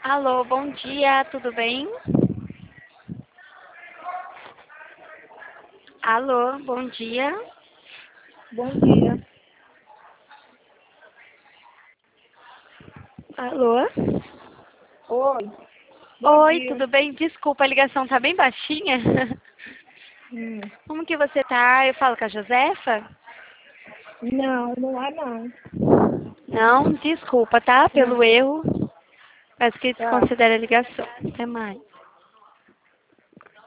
Alô, bom dia, tudo bem? Alô, bom dia. Bom dia. Alô? Oi, bom Oi, dia. tudo bem? Desculpa, a ligação tá bem baixinha. Hum. Como que você tá? Eu falo com a Josefa? Não, não é não. Não, desculpa, tá? Pelo Não, erro. Mas que tá. desconsidera a ligação. Até mais.